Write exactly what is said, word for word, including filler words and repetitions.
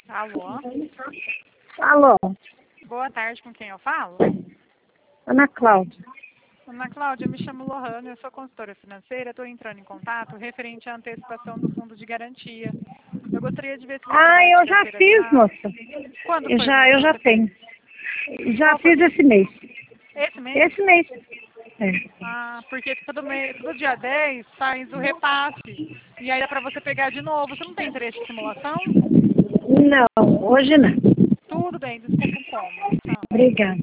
Alô? Alô, Boa tarde, com quem eu falo? Ana Cláudia. Ana Cláudia, me chamo Lohana, eu sou consultora financeira, estou entrando em contato referente à antecipação do fundo de garantia. Eu gostaria de ver se você Ah, vai eu já ter fiz, atrás. moça. Quando Eu foi o já, mês eu que já você tenho. fez? Já Qual foi o fiz mês? esse mês. Esse mês? Esse mês. É. Ah, porque todo, mês, todo dia dez faz o repasse. E aí dá para você pegar de novo. Você não tem interesse em simulação? Não, hoje não. Tudo bem, desculpa o incômodo. Tchau. Obrigada.